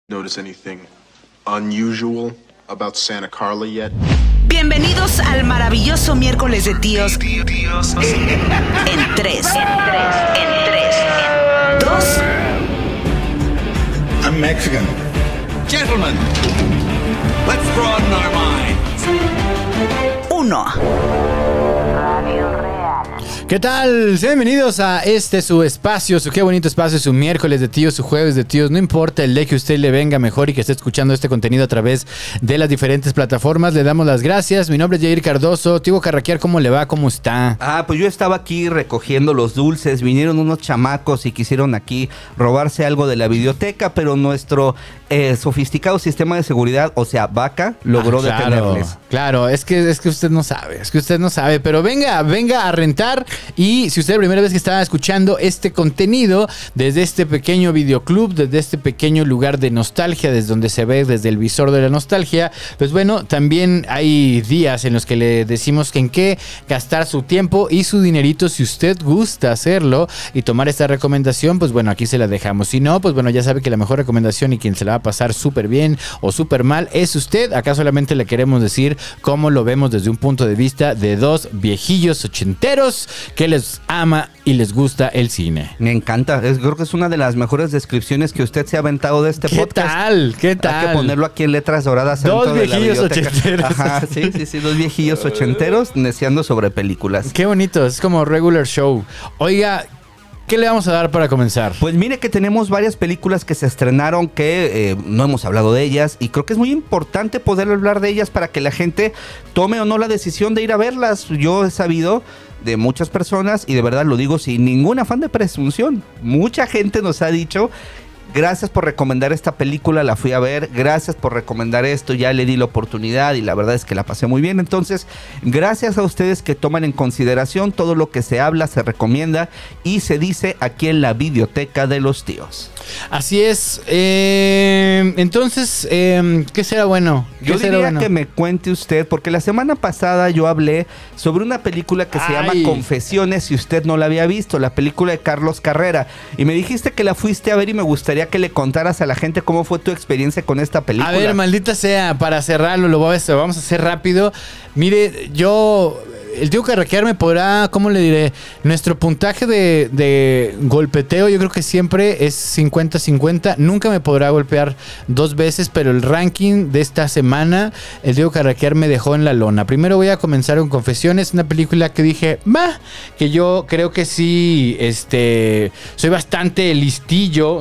Notice anything unusual about Santa Carla yet? Bienvenidos al maravilloso miércoles de tíos. En 3, 2. I'm Mexican. Gentlemen, let's broaden our minds. 1. ¿Qué tal? Sean bienvenidos a su espacio, su qué bonito espacio, su miércoles de tíos, su jueves de tíos. No importa el día que usted le venga mejor y que esté escuchando este contenido a través de las diferentes plataformas. Le damos las gracias. Mi nombre es Jair Cardoso. Tío Carraquear, ¿cómo le va? ¿Cómo está? Pues yo estaba aquí recogiendo los dulces. Vinieron unos chamacos y quisieron aquí robarse algo de la videoteca, pero nuestro sofisticado sistema de seguridad, o sea, Vaca, logró detenerles. Claro, es que usted no sabe, pero venga a rentar. Y si usted es la primera vez que está escuchando este contenido desde este pequeño videoclub, desde este pequeño lugar de nostalgia, desde donde se ve desde el visor de la nostalgia, pues bueno, también hay días en los que le decimos que en qué gastar su tiempo y su dinerito. Si usted gusta hacerlo y tomar esta recomendación, pues bueno, aquí se la dejamos. Si no, pues bueno, ya sabe que la mejor recomendación y quien se la va a pasar súper bien o súper mal es usted. Acá solamente le queremos decir cómo lo vemos desde un punto de vista de dos viejillos ochenteros que les ama y les gusta el cine. Me encanta, creo que es una de las mejores descripciones que usted se ha aventado de este podcast. ¿Qué tal? Hay que ponerlo aquí en letras doradas. Dos viejillos ochenteros. Ajá, sí, dos viejillos ochenteros neciando sobre películas. Qué bonito, es como regular show. Oiga, ¿qué le vamos a dar para comenzar? Pues mire que tenemos varias películas que se estrenaron que no hemos hablado de ellas y creo que es muy importante poder hablar de ellas para que la gente tome o no la decisión de ir a verlas. Yo he sabido de muchas personas, y de verdad lo digo sin ningún afán de presunción, mucha gente nos ha dicho: gracias por recomendar esta película, la fui a ver, gracias por recomendar esto, ya le di la oportunidad y la verdad es que la pasé muy bien. Entonces, gracias a ustedes que toman en consideración todo lo que se habla, se recomienda y se dice aquí en la Videoteca de los Tíos. Así es. Entonces, ¿qué será bueno? Yo diría que me cuente usted, porque la semana pasada yo hablé sobre una película que se llama Confesiones, si usted no la había visto, la película de Carlos Carrera, y me dijiste que la fuiste a ver y me gustaría que le contaras a la gente cómo fue tu experiencia con esta película. A ver, maldita sea, para cerrarlo, vamos a hacer rápido. Mire, el tío Carraquear me podrá, ¿cómo le diré? Nuestro puntaje de golpeteo yo creo que siempre es 50-50. Nunca me podrá golpear dos veces, pero el ranking de esta semana, el tío Carraquear me dejó en la lona. Primero voy a comenzar con Confesiones, una película que dije, que yo creo que sí, soy bastante listillo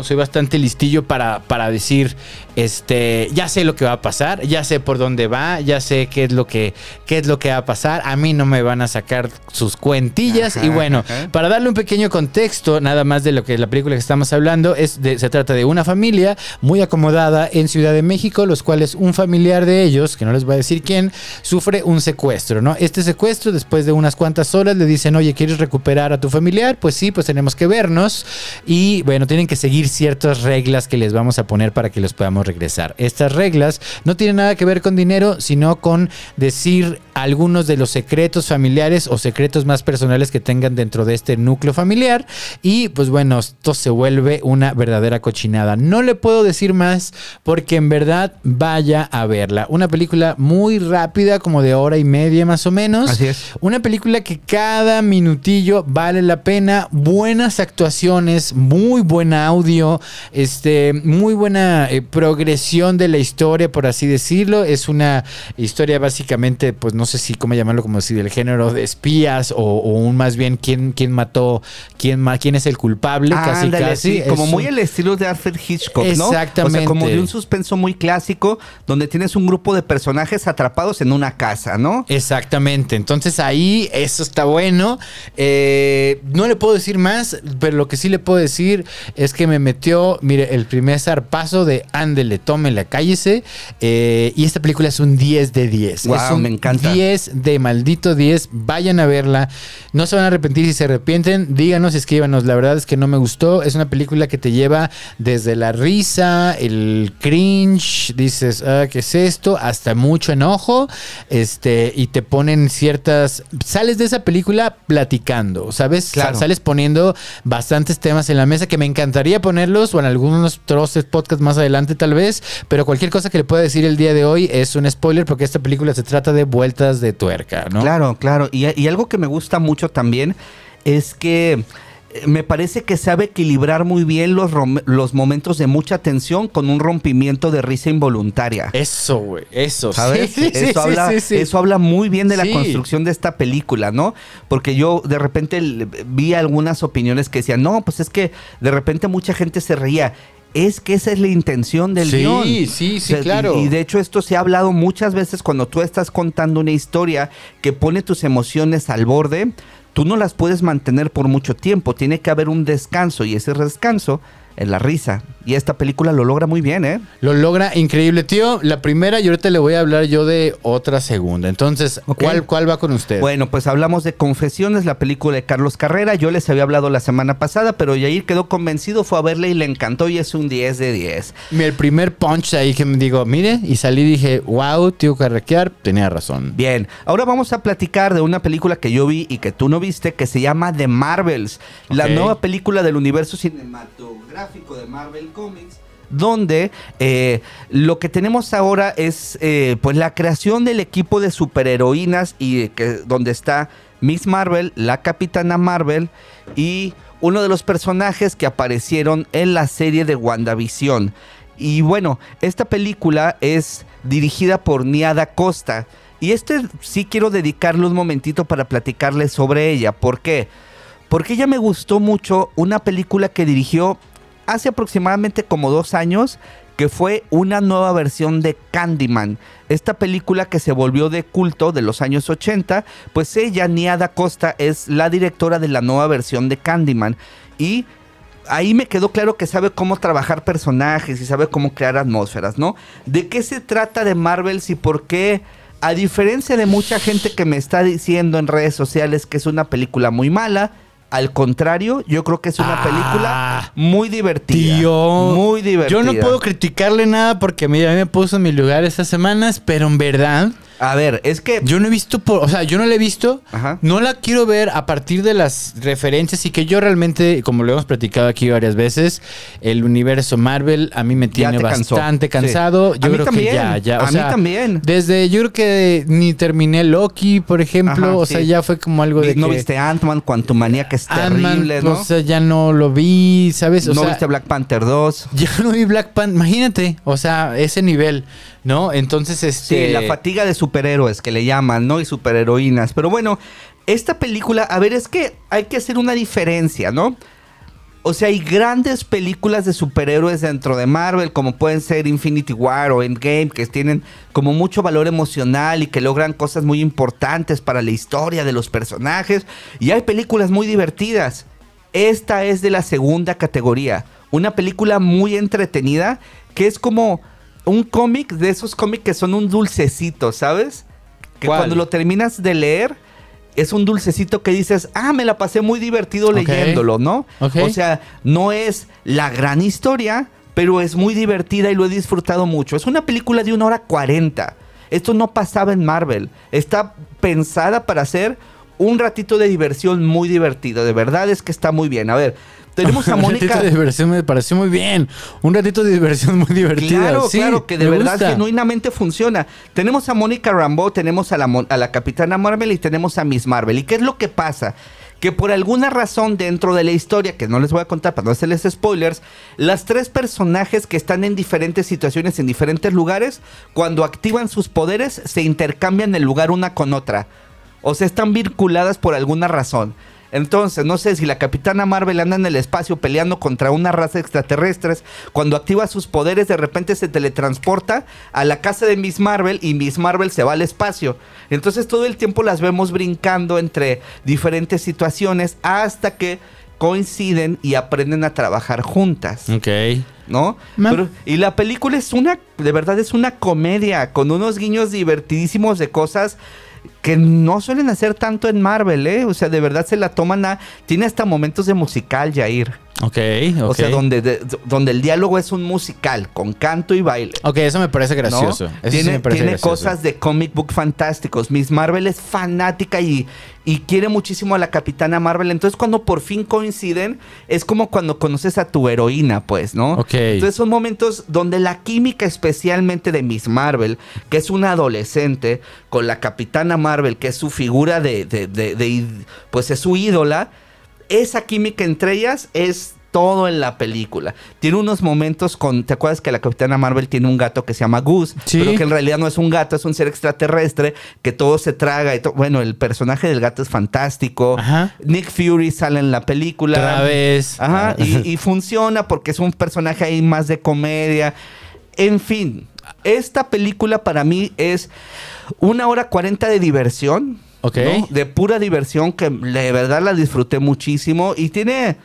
para decir, ya sé lo que va a pasar, ya sé por dónde va, ya sé qué es lo que va a pasar. A mí no me van a sacar sus cuentillas. Y bueno, para darle un pequeño contexto nada más de lo que la película que estamos hablando se trata de una familia muy acomodada en Ciudad de México, los cuales un familiar de ellos, que no les voy a decir quién, sufre un secuestro, ¿no? Este secuestro, después de unas cuantas horas, le dicen: oye, ¿quieres recuperar a tu familiar? Pues sí, pues tenemos que vernos. Y bueno, tienen que seguir ciertas reglas que les vamos a poner para que los podamos regresar. Estas reglas no tienen nada que ver con dinero, sino con decir algunos de los secretos familiares o secretos más personales que tengan dentro de este núcleo familiar. Y pues bueno, esto se vuelve una verdadera cochinada. No le puedo decir más porque en verdad vaya a verla. Una película muy rápida, como de hora y media más o menos. Así es. Una película que cada minutillo vale la pena. Buenas actuaciones, muy buen audio, muy buena progresión de la historia, por así decirlo. Es una historia básicamente, pues no sé si cómo llamarlo, como si del género de espías o más bien quién mató, quién es el culpable, casi. Sí, como muy el estilo de Alfred Hitchcock, ¿no? Exactamente. O sea, como de un suspenso muy clásico donde tienes un grupo de personajes atrapados en una casa, ¿no? Exactamente. Entonces ahí eso está bueno. No le puedo decir más, pero lo que sí le puedo decir es que me metió, mire, el primer zarpazo de ándele, tómela, cállese. Y esta película es un 10 de 10. Wow, me encanta. 10 de maldito 10. Vayan a verla. No se van a arrepentir. Si se arrepienten, díganos, escríbanos. La verdad es que no me gustó. Es una película que te lleva desde la risa, el cringe, dices, ¿qué es esto? Hasta mucho enojo. Y te ponen ciertas... Sales de esa película platicando, ¿sabes? Claro. Sales poniendo bastantes temas en la mesa que me encantaría ponerlos o en algunos troces podcast más adelante tal vez, pero cualquier cosa que le pueda decir el día de hoy es un spoiler porque esta película se trata de vueltas de tuerca, ¿no? Claro, claro. Y algo que me gusta mucho también es que me parece que sabe equilibrar muy bien los momentos de mucha tensión con un rompimiento de risa involuntaria. Eso, güey. Eso. ¿Sabes? Sí, Eso habla muy bien de la Sí. construcción de esta película, ¿no? Porque yo de repente vi algunas opiniones que decían, no, pues es que de repente mucha gente se reía. Es que esa es la intención del guión. Sí, claro. Y de hecho esto se ha hablado muchas veces cuando tú estás contando una historia que pone tus emociones al borde. Tú no las puedes mantener por mucho tiempo. Tiene que haber un descanso y ese descanso es la risa. Y esta película lo logra muy bien, ¿eh? Lo logra increíble, tío. La primera y ahorita le voy a hablar yo de otra segunda. Entonces, Ok. ¿cuál va con usted? Bueno, pues hablamos de Confesiones, la película de Carlos Carrera. Yo les había hablado la semana pasada, pero Yair quedó convencido, fue a verla y le encantó y es un 10 de 10. El primer punch ahí que me digo, mire, y salí y dije, wow, tío Carraquear, tenía razón. Bien, ahora vamos a platicar de una película que yo vi y que tú no viste, que se llama The Marvels, la Ok. nueva película del universo cinematográfico de Marvel Comics, donde lo que tenemos ahora es pues la creación del equipo de superheroínas y donde está Miss Marvel, la Capitana Marvel y uno de los personajes que aparecieron en la serie de WandaVision. Y bueno, esta película es dirigida por Nia Da Costa. Y sí quiero dedicarle un momentito para platicarles sobre ella. ¿Por qué? Porque ella me gustó mucho una película que dirigió hace aproximadamente como 2 años, que fue una nueva versión de Candyman. Esta película que se volvió de culto de los años 80, pues ella, Nia Da Costa, es la directora de la nueva versión de Candyman. Y ahí me quedó claro que sabe cómo trabajar personajes y sabe cómo crear atmósferas, ¿no? ¿De qué se trata de Marvels y por qué, a diferencia de mucha gente que me está diciendo en redes sociales que es una película muy mala, al contrario, yo creo que es una película muy divertida. Tío, muy divertida. yo no puedo criticarle nada porque mira, a mí me puso en mi lugar estas semanas, pero en verdad, A ver, es que... yo no he visto, yo no la he visto, Ajá. no la quiero ver a partir de las referencias y que yo realmente, como lo hemos platicado aquí varias veces, el universo Marvel a mí me tiene te cansó. bastante cansado. Sí. Yo A mí creo también. que ya. A mí también. Desde, yo creo que ni terminé Loki, por ejemplo, Ajá, o sea, sí. ya fue como algo de ¿No que... viste Ant-Man, Quantumania, que es Ant-Man, terrible, ¿no? o sea, ya no lo vi, ¿sabes? O ¿No sea, viste Black Panther 2? ya no vi Black Panther, imagínate, o sea, ese nivel, ¿no? Entonces, Sí, la fatiga de superhéroes que le llaman, ¿no? Y superheroínas. Pero bueno, esta película, a ver, es que hay que hacer una diferencia, ¿no? O sea, hay grandes películas de superhéroes dentro de Marvel, como pueden ser Infinity War o Endgame, que tienen como mucho valor emocional y que logran cosas muy importantes para la historia de los personajes. Y hay películas muy divertidas. Esta es de la segunda categoría. Una película muy entretenida, que es como un cómic, de esos cómics que son un dulcecito, ¿sabes? Que ¿Cuál? cuando lo terminas de leer, es un dulcecito que dices, me la pasé muy divertido leyéndolo, ¿no? Ok. O sea, no es la gran historia, pero es muy divertida y lo he disfrutado mucho. Es una película de 1:40. Esto no pasaba en Marvel. Está pensada para hacer un ratito de diversión muy divertido. De verdad es que está muy bien. A ver, tenemos a Un Mónica... ratito de diversión me pareció muy bien. Un ratito de diversión muy divertida. Claro, Sí, claro, que de me verdad gusta. genuinamente funciona. Tenemos a Mónica Rambeau, tenemos a la Capitana Marvel y tenemos a Miss Marvel. ¿Y qué es lo que pasa? Que por alguna razón dentro de la historia, que no les voy a contar para no hacerles spoilers, las 3 personajes que están en diferentes situaciones, en diferentes lugares, cuando activan sus poderes, se intercambian el lugar una con otra. O sea, están vinculadas por alguna razón. Entonces, no sé si la Capitana Marvel anda en el espacio peleando contra una raza extraterrestres. Cuando activa sus poderes, de repente se teletransporta a la casa de Miss Marvel y Miss Marvel se va al espacio. Entonces, todo el tiempo las vemos brincando entre diferentes situaciones hasta que coinciden y aprenden a trabajar juntas. Ok. ¿No? Y la película de verdad es una comedia con unos guiños divertidísimos de cosas que no suelen hacer tanto en Marvel, ¿eh? O sea, de verdad se la toman tiene hasta momentos de musical, Jair. Ok. O sea, donde el diálogo es un musical, con canto y baile. Ok, eso me parece gracioso. ¿No? Eso sí me parece tiene gracioso. cosas de comic book fantásticos. Miss Marvel es fanática y quiere muchísimo a la Capitana Marvel. Entonces, cuando por fin coinciden, es como cuando conoces a tu heroína, pues, ¿no? Ok. Entonces, son momentos donde la química, especialmente de Miss Marvel, que es una adolescente, con la Capitana Marvel, que es su figura pues es su ídola, esa química entre ellas es todo en la película. Tiene unos momentos ¿te acuerdas que la Capitana Marvel tiene un gato que se llama Goose? Sí. Pero que en realidad no es un gato, es un ser extraterrestre que todo se traga y bueno, el personaje del gato es fantástico. Ajá. Nick Fury sale en la película. Otra vez. Ajá, y funciona porque es un personaje ahí más de comedia. En fin, esta película para mí es 1:40 de diversión. Ok. ¿No? De pura diversión, que de verdad la disfruté muchísimo. Y tiene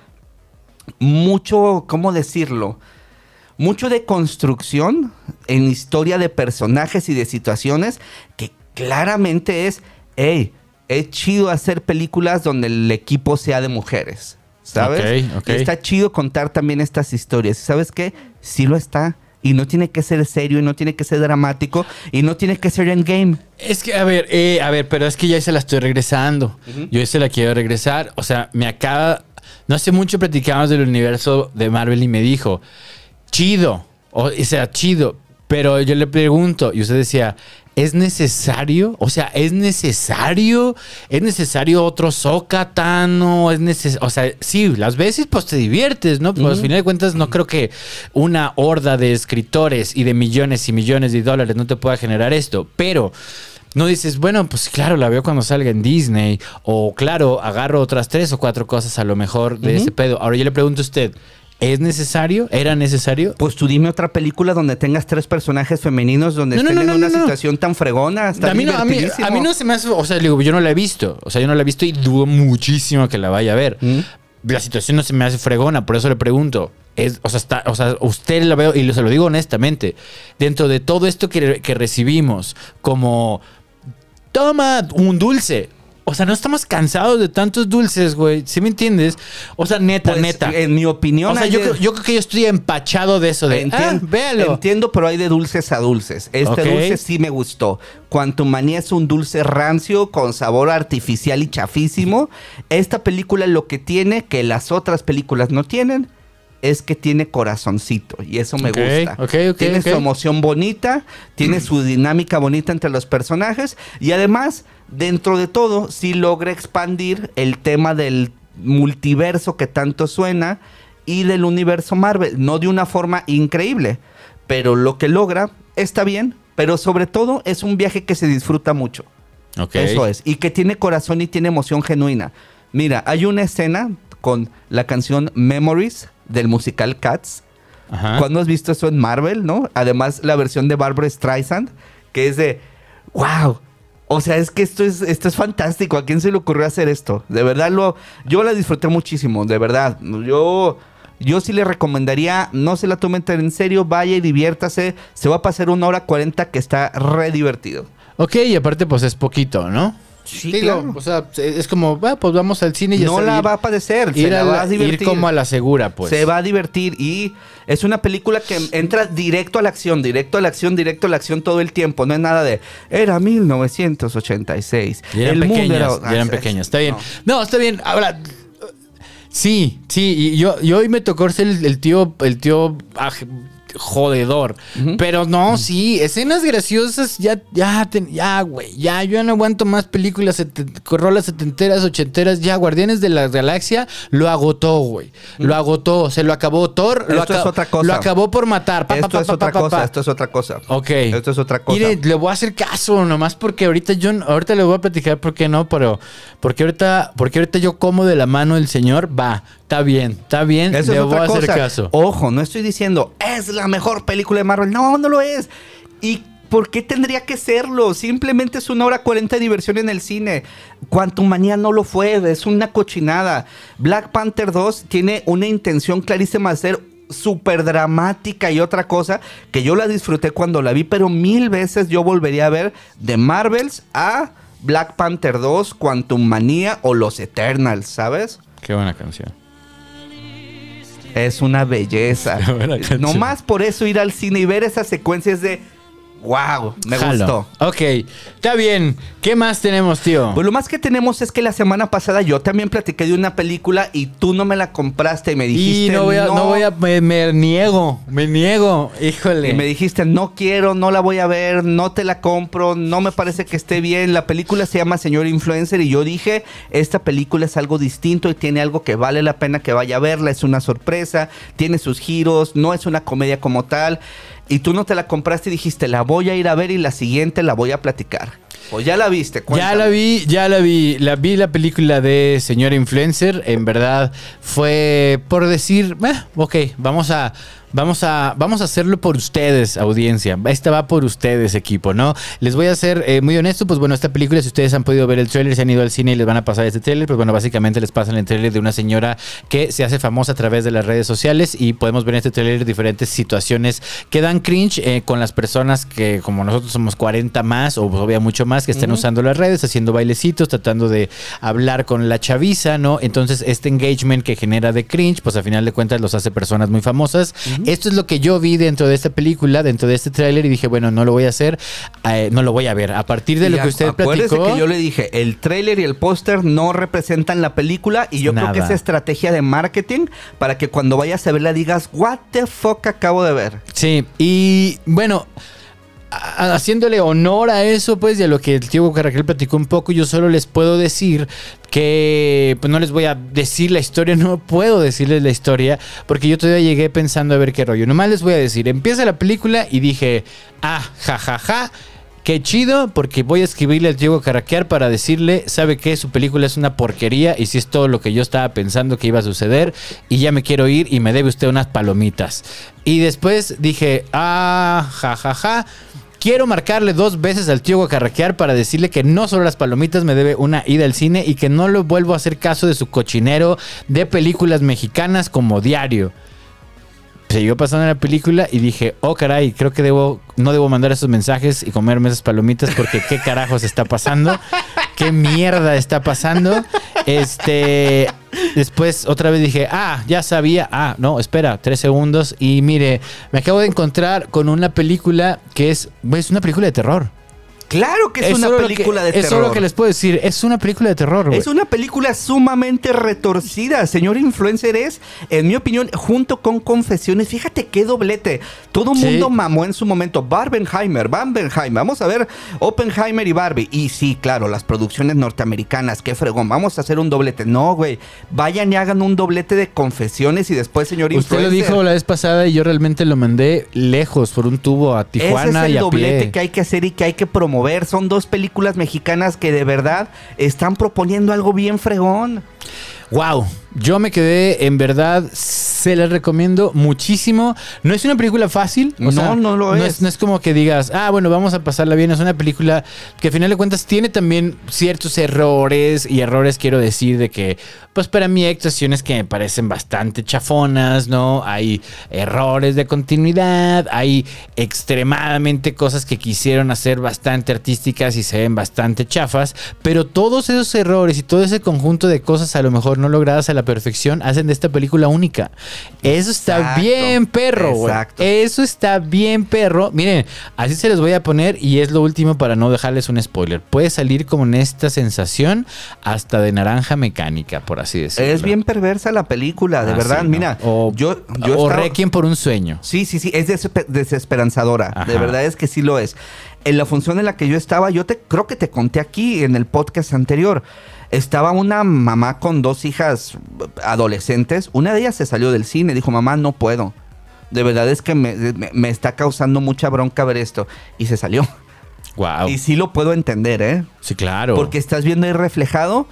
mucho, ¿cómo decirlo? Mucho de construcción en historia de personajes y de situaciones que claramente es chido hacer películas donde el equipo sea de mujeres, ¿sabes? Ok. Y está chido contar también estas historias. ¿Sabes qué? Sí lo está. Y no tiene que ser serio, y no tiene que ser dramático, y no tiene que ser endgame. Es que, a ver, pero es que ya se la estoy regresando. Yo ya se la quiero regresar. O sea, no hace mucho platicábamos del universo de Marvel y me dijo, chido, o sea, chido. Pero yo le pregunto, y usted decía, ¿es necesario? O sea, ¿es necesario otro Sokatano? O sea, sí, las veces pues te diviertes, ¿no? Pues al final de cuentas no creo que una horda de escritores y de millones y millones de dólares no te pueda generar esto. Pero no dices, bueno, pues claro, la veo cuando salga en Disney. O claro, agarro otras 3 o 4 cosas a lo mejor de ese pedo. Ahora yo le pregunto a usted, ¿es necesario? ¿Era necesario? Pues tú dime otra película donde tengas 3 personajes femeninos donde estén en una situación tan fregona. Está a mí no se me hace... O sea, digo, yo no la he visto. O sea, yo no la he visto y dudo muchísimo que la vaya a ver. La situación no se me hace fregona, por eso le pregunto. Usted la veo, y se lo digo honestamente, dentro de todo esto que recibimos, como... Toma un dulce. O sea, no estamos cansados de tantos dulces, güey. ¿Sí me entiendes? O sea, neta. En mi opinión... O sea, yo creo que yo estoy empachado de eso. Véalo. Entiendo, pero hay de dulces a dulces. Dulce sí me gustó. Quantumania es un dulce rancio con sabor artificial y chafísimo. Esta película lo que tiene, que las otras películas no tienen, es que tiene corazoncito. Y eso me gusta. Tiene su emoción bonita, tiene su dinámica bonita entre los personajes. Y además, dentro de todo, sí logra expandir el tema del multiverso que tanto suena y del universo Marvel. No de una forma increíble, pero lo que logra está bien. Pero sobre todo, es un viaje que se disfruta mucho. Eso es. Y que tiene corazón y tiene emoción genuina. Mira, hay una escena con la canción Memories del musical Cats. Ajá. ¿Cuándo has visto eso en Marvel, no? Además, la versión de Barbra Streisand, que es de ¡wow! O sea, es que esto es fantástico. ¿A quién se le ocurrió hacer esto? De verdad, yo la disfruté muchísimo, de verdad. Yo sí le recomendaría, no se la tomen tan en serio, vaya y diviértase. Se va a pasar 1:40 que está re divertido. Ok, y aparte pues es poquito, ¿no? Sí, digo, claro. O sea, es como, pues vamos al cine y ya no la va a padecer, se la va a divertir. Ir como a la segura, pues. Se va a divertir y es una película que entra directo a la acción todo el tiempo. No es nada de, era 1986. Y eran pequeños, está bien. No, está bien. Ahora, sí, y yo hoy me tocó ser el tío jodedor. Pero no, sí, escenas graciosas, güey, yo ya no aguanto más películas, rolas setenteras, ochenteras, ya, Guardianes de la Galaxia lo agotó, güey. Lo agotó, se lo acabó Thor. Esto es otra cosa. Lo acabó por matar. Esto es otra cosa. Ok. Esto es otra cosa. Mire, le voy a hacer caso, nomás porque ahorita le voy a platicar por qué no, pero porque ahorita yo como de la mano del señor, está bien, eso le es voy otra a hacer cosa. caso. Ojo, no estoy diciendo, es la mejor película de Marvel. No lo es. ¿Y por qué tendría que serlo? Simplemente es 1:40 de diversión en el cine. Quantumania no lo fue, es una cochinada. Black Panther 2 tiene una intención clarísima de ser súper dramática y otra cosa que yo la disfruté cuando la vi, pero 1000 veces yo volvería a ver de Marvels a Black Panther 2, Quantum Manía o Los Eternals, ¿sabes? Qué buena canción. Es una belleza. Qué buena canción. Nomás por eso ir al cine y ver esas secuencias de... ¡Wow! Me Jalo. gustó. Ok, está bien. ¿Qué más tenemos, tío? Pues lo más que tenemos es que la semana pasada yo también platiqué de una película y tú no me la compraste y me dijiste... Me niego, híjole. Y me dijiste, no quiero, no la voy a ver, no te la compro, no me parece que esté bien. La película se llama Señor Influencer y yo dije, esta película es algo distinto y tiene algo que vale la pena que vaya a verla. Es una sorpresa, tiene sus giros, no es una comedia como tal. Y tú no te la compraste y dijiste, la voy a ir a ver y la siguiente la voy a platicar. ¿O ya la viste? Cuéntame. Ya la vi. La película de Señor Influencer. En verdad fue por decir, ok, vamos a hacerlo por ustedes, audiencia. Esta va por ustedes, equipo, ¿no? Les voy a ser muy honesto, pues bueno, esta película, si ustedes han podido ver el tráiler, se han ido al cine y les van a pasar este tráiler, pues bueno, básicamente les pasan el tráiler de una señora que se hace famosa a través de las redes sociales y podemos ver en este tráiler diferentes situaciones que dan cringe con las personas que, como nosotros somos 40 más, o todavía mucho más, que están usando las redes, haciendo bailecitos, tratando de hablar con la chaviza, ¿no? Entonces, este engagement que genera de cringe, pues a final de cuentas los hace personas muy famosas. Esto es lo que yo vi dentro de esta película, dentro de este tráiler, y dije, bueno, no lo voy a hacer, no lo voy a ver. A partir de lo que usted platicó... que yo le dije, el tráiler y el póster no representan la película y yo creo que es estrategia de marketing para que cuando vayas a verla digas, what the fuck acabo de ver. Sí, y bueno... haciéndole honor a eso, pues, y a lo que el tío Raquel platicó un poco, yo solo les puedo decir que, pues, no les voy a decir la historia, no puedo decirles la historia, porque yo todavía llegué pensando a ver qué rollo. Nomás les voy a decir, empieza la película y dije, jajaja, qué chido, porque voy a escribirle al Diego Carraquear para decirle, ¿sabe qué? Su película es una porquería y si es todo lo que yo estaba pensando que iba a suceder y ya me quiero ir y me debe usted unas palomitas. Y después dije, jajaja, quiero marcarle 2 veces al tío Carraquear para decirle que no solo las palomitas me debe una ida al cine y que no le vuelvo a hacer caso de su cochinero de películas mexicanas como diario. Siguió pasando la película y dije, oh caray, creo que no debo mandar esos mensajes y comerme esas palomitas porque qué carajos está pasando, qué mierda está pasando. Después otra vez dije, ya sabía, no, espera, 3 segundos y mire, me acabo de encontrar con una película que es una película de terror. Claro que es una película de terror. Eso es lo que les puedo decir. Es una película de terror, güey. Es una película sumamente retorcida. Señor Influencer es, en mi opinión, junto con Confesiones. Fíjate qué doblete. Todo el mundo mamó en su momento. Barbenheimer. Vamos a ver Oppenheimer y Barbie. Y sí, claro, las producciones norteamericanas. Qué fregón. Vamos a hacer un doblete. No, güey. Vayan y hagan un doblete de Confesiones y después, Señor Influencer. Usted lo dijo la vez pasada y yo realmente lo mandé lejos por un tubo a Tijuana y a pie. Ese es el doblete que hay que hacer y que hay que promover. Son 2 películas mexicanas que de verdad están proponiendo algo bien fregón. Wow, yo me quedé, en verdad, se las recomiendo muchísimo. No es una película fácil. No lo es. No es como que digas, bueno, vamos a pasarla bien. Es una película que al final de cuentas tiene también ciertos errores. Y errores quiero decir de que, pues para mí hay actuaciones que me parecen bastante chafonas, ¿no? Hay errores de continuidad. Hay extremadamente cosas que quisieron hacer bastante artísticas y se ven bastante chafas. Pero todos esos errores y todo ese conjunto de cosas a lo mejor no logradas a la perfección hacen de esta película única. Eso está bien perro, güey. Eso está bien perro. Miren, así se les voy a poner y es lo último para no dejarles un spoiler. Puede salir como en esta sensación hasta de naranja mecánica, por así decirlo. Es bien perversa la película, de verdad. Sí, ¿no? Mira, o Requiem por un sueño. Sí, es desesperanzadora. Ajá. De verdad es que sí lo es. En la función en la que yo estaba, creo que te conté aquí en el podcast anterior. Estaba una mamá con 2 hijas adolescentes. Una de ellas se salió del cine. Dijo, mamá, no puedo. De verdad es que me está causando mucha bronca ver esto. Y se salió. Wow. Y sí lo puedo entender, ¿eh? Sí, claro. Porque estás viendo ahí reflejado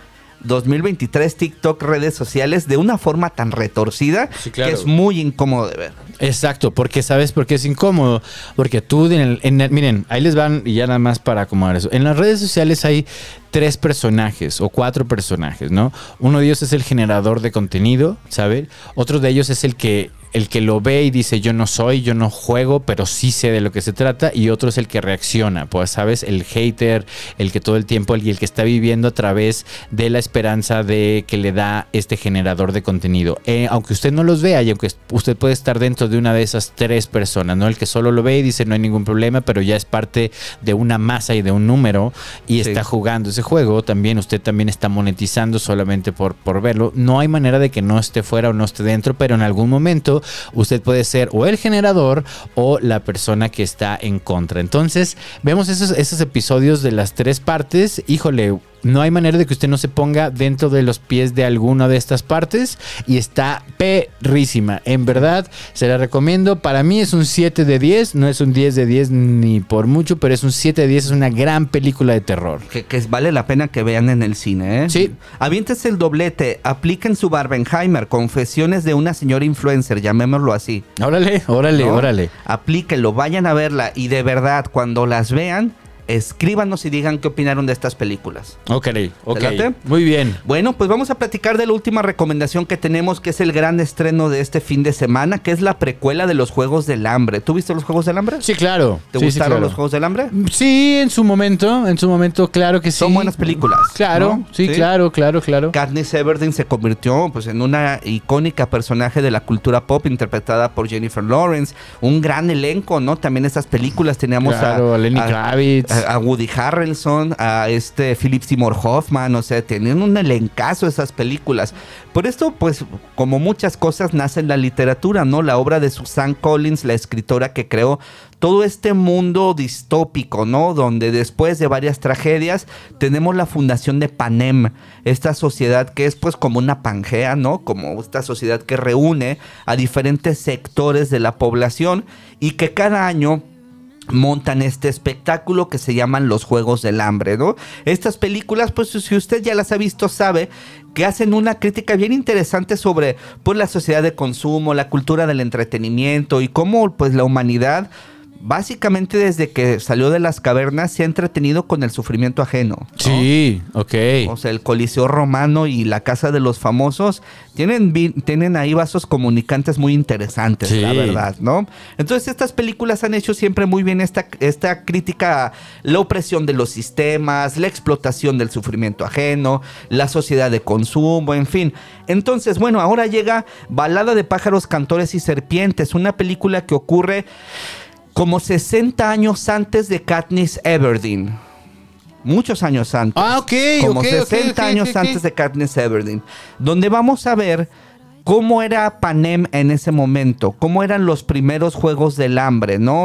2023 TikTok, redes sociales, de una forma tan retorcida, sí, claro, que es muy incómodo de ver. Exacto, porque ¿sabes por qué es incómodo? Porque tú, miren, ahí les van y ya nada más para acomodar eso. En las redes sociales hay 3 personajes o 4 personajes, ¿no? Uno de ellos es el generador de contenido, ¿sabes? Otro de ellos es el que el que lo ve y dice yo no juego, pero sí sé de lo que se trata, y otro es el que reacciona, pues sabes, el hater, el que todo el tiempo, el que está viviendo a través de la esperanza de que le da este generador de contenido. Aunque usted no los vea y aunque usted puede estar dentro de una de esas tres personas, ¿no? El que solo lo ve y dice no hay ningún problema, pero ya es parte de una masa y de un número y está jugando ese juego, usted también está monetizando solamente por verlo. No hay manera de que no esté fuera o no esté dentro, pero en algún momento usted puede ser o el generador o la persona que está en contra. Entonces, vemos esos episodios de las tres partes. Híjole, no hay manera de que usted no se ponga dentro de los pies de alguna de estas partes y está perrísima. En verdad, se la recomiendo. Para mí es un 7 de 10, no es un 10 de 10 ni por mucho, pero es un 7 de 10, es una gran película de terror. Que vale la pena que vean en el cine, ¿eh? Sí. Aviéntese el doblete, apliquen su Barbenheimer, Confesiones de una señora influencer, llamémoslo así. Órale. Aplíquenlo, vayan a verla y de verdad, cuando las vean, escríbanos y digan qué opinaron de estas películas. Ok. late? Muy bien. Bueno, pues vamos a platicar de la última recomendación que tenemos, que es el gran estreno de este fin de semana, que es la precuela de los Juegos del Hambre. ¿Tú viste los Juegos del Hambre? Sí, claro. ¿Te gustaron los Juegos del Hambre? Sí, en su momento, claro que sí. Son buenas películas. Claro, ¿no? Sí, claro. Katniss Everdeen se convirtió pues en una icónica personaje de la cultura pop, interpretada por Jennifer Lawrence. Un gran elenco, ¿no? También esas películas teníamos a Lenny Kravitz, a Woody Harrelson, a Philip Seymour Hoffman, o sea, tenían un elencazo esas películas. Por esto, pues, como muchas cosas, nace en la literatura, ¿no? La obra de Suzanne Collins, la escritora que creó todo este mundo distópico, ¿no? Donde después de varias tragedias tenemos la fundación de Panem, esta sociedad que es pues como una Pangea, ¿no? Como esta sociedad que reúne a diferentes sectores de la población y que cada año montan este espectáculo que se llaman los Juegos del Hambre, ¿no? Estas películas, pues si usted ya las ha visto, sabe que hacen una crítica bien interesante sobre pues la sociedad de consumo, la cultura del entretenimiento y cómo pues la humanidad básicamente desde que salió de las cavernas se ha entretenido con el sufrimiento ajeno, ¿no? Sí, ok. O sea, el Coliseo Romano y la Casa de los Famosos tienen ahí vasos comunicantes muy interesantes, la verdad, ¿no? Entonces estas películas han hecho siempre muy bien esta crítica a la opresión de los sistemas, la explotación del sufrimiento ajeno, la sociedad de consumo, en fin. Entonces, bueno, ahora llega Balada de pájaros, cantores y serpientes, una película que ocurre como 60 años antes de Katniss Everdeen. Muchos años antes. Como 60 años antes de Katniss Everdeen. Donde vamos a ver cómo era Panem en ese momento. Cómo eran los primeros Juegos del Hambre, ¿no?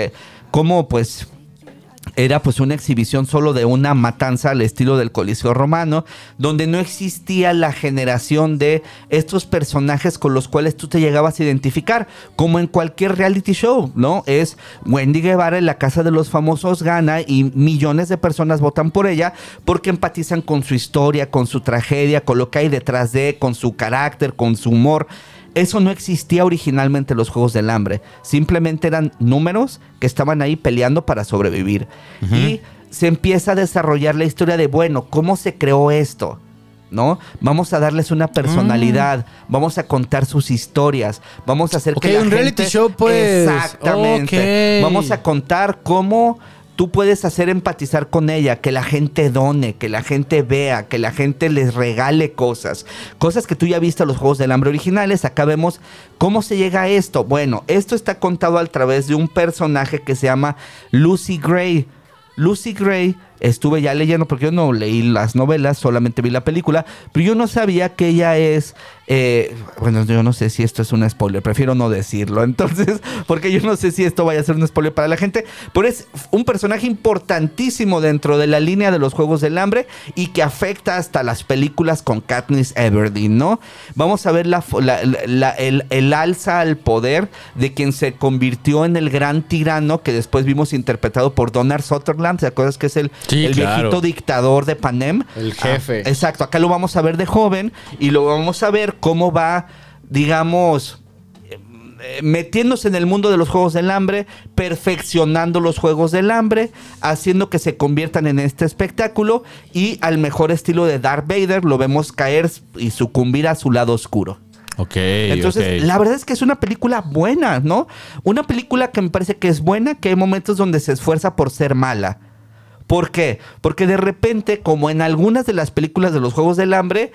Cómo pues era pues una exhibición solo de una matanza al estilo del Coliseo Romano, donde no existía la generación de estos personajes con los cuales tú te llegabas a identificar, como en cualquier reality show, ¿no? Es Wendy Guevara en la Casa de los Famosos gana y millones de personas votan por ella porque empatizan con su historia, con su tragedia, con lo que hay detrás de, con su carácter, con su humor. Eso no existía originalmente en los Juegos del Hambre. Simplemente eran números que estaban ahí peleando para sobrevivir. Uh-huh. Y se empieza a desarrollar la historia de, bueno, ¿cómo se creó esto? ¿No? Vamos a darles una personalidad, vamos a contar sus historias, vamos a hacer que la un gente... reality show, pues. Exactamente. Vamos a contar cómo tú puedes hacer empatizar con ella, que la gente done, que la gente vea, que la gente les regale cosas que tú ya viste en los Juegos del Hambre originales. Acá vemos cómo se llega a esto. Bueno, esto está contado a través de un personaje que se llama Lucy Gray. Lucy Gray, estuve ya leyendo, porque yo no leí las novelas, solamente vi la película, pero yo no sabía que ella es... bueno, yo no sé si esto es un spoiler, prefiero no decirlo, entonces, porque yo no sé si esto vaya a ser un spoiler para la gente, pero es un personaje importantísimo dentro de la línea de los Juegos del Hambre y que afecta hasta las películas con Katniss Everdeen, ¿no? Vamos a ver el alza al poder de quien se convirtió en el gran tirano que después vimos interpretado por Donald Sutherland. ¿Te acuerdas que es el viejito dictador de Panem? El jefe. Exacto, acá lo vamos a ver de joven y lo vamos a ver cómo va, digamos, metiéndose en el mundo de los Juegos del Hambre, perfeccionando los Juegos del Hambre, haciendo que se conviertan en este espectáculo y al mejor estilo de Darth Vader lo vemos caer y sucumbir a su lado oscuro. Ok. Entonces, la verdad es que es una película buena, ¿no? Una película que me parece que es buena, que hay momentos donde se esfuerza por ser mala. ¿Por qué? Porque de repente, como en algunas de las películas de los Juegos del Hambre,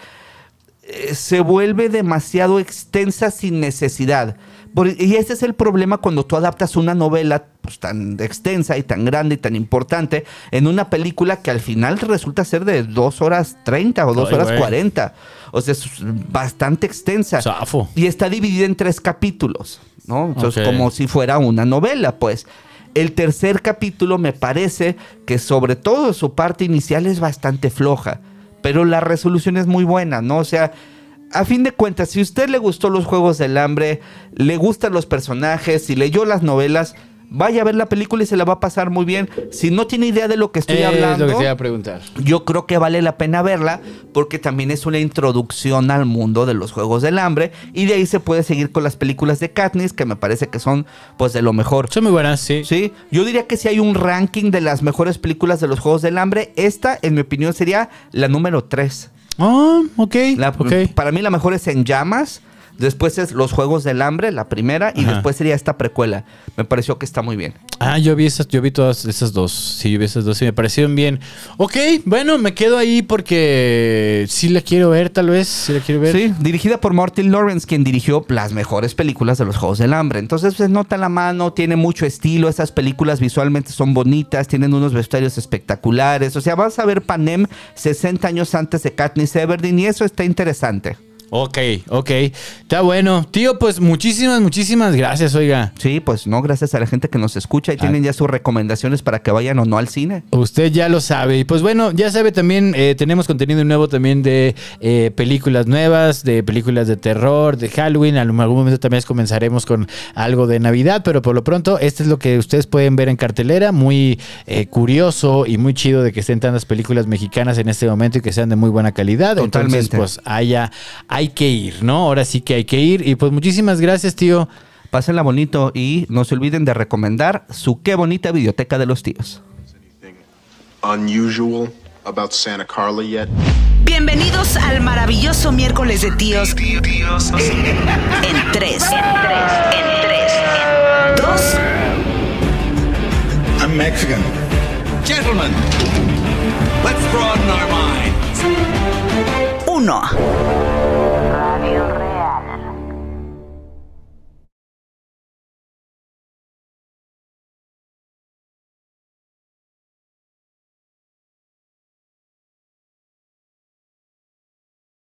se vuelve demasiado extensa sin necesidad. Y ese es el problema cuando tú adaptas una novela pues, tan extensa y tan grande y tan importante en una película que al final resulta ser de 2 horas 30 o 2 horas 40. O sea, es bastante extensa. Zafo. Y está dividida en 3 capítulos, ¿no? Entonces, como si fuera una novela, pues. El tercer capítulo me parece que sobre todo su parte inicial es bastante floja, pero la resolución es muy buena, ¿no? O sea, a fin de cuentas, si a usted le gustó los Juegos del Hambre, le gustan los personajes, si leyó las novelas, vaya a ver la película y se la va a pasar muy bien. Si no tiene idea de lo que estoy hablando, Es lo que te iba a preguntar. yo creo que vale la pena verla porque también es una introducción al mundo de los Juegos del Hambre y de ahí se puede seguir con las películas de Katniss, que me parece que son pues de lo mejor. Son muy buenas, sí. Sí, yo diría que si hay un ranking de las mejores películas de los Juegos del Hambre, esta en mi opinión sería la número 3. Ah, ok. Para mí la mejor es En Llamas. Después es Los Juegos del Hambre, la primera, y después sería esta precuela. Me pareció que está muy bien. Ah, yo vi todas esas dos. Sí, yo vi esas dos y me parecieron bien. Ok, bueno, me quedo ahí porque sí la quiero ver, tal vez. Sí la quiero ver. Sí, dirigida por Martin Lawrence, quien dirigió las mejores películas de los Juegos del Hambre. Entonces se nota la mano, tiene mucho estilo. Esas películas visualmente son bonitas, tienen unos vestuarios espectaculares. O sea, vas a ver Panem 60 años antes de Katniss Everdeen y eso está interesante. Ok. Está bueno. Tío, pues muchísimas gracias, oiga. Sí, pues no, gracias a la gente que nos escucha y tienen ya sus recomendaciones para que vayan o no al cine. Usted ya lo sabe. Y pues bueno, ya sabe también, tenemos contenido nuevo también de películas nuevas, de películas de terror, de Halloween. En algún momento también comenzaremos con algo de Navidad, pero por lo pronto, este es lo que ustedes pueden ver en cartelera. Muy curioso y muy chido de que estén tantas películas mexicanas en este momento y que sean de muy buena calidad. Totalmente. Entonces, pues hay que ir, ¿no? Ahora sí que hay que ir. Y pues muchísimas gracias, tío. Pásenla bonito y no se olviden de recomendar su Qué Bonita Videoteca de los Tíos. Unusual about Santa Carla yet? Bienvenidos al maravilloso miércoles de tíos. En 3, 2, I'm Mexican. Gentlemen, let's broaden our minds. 1.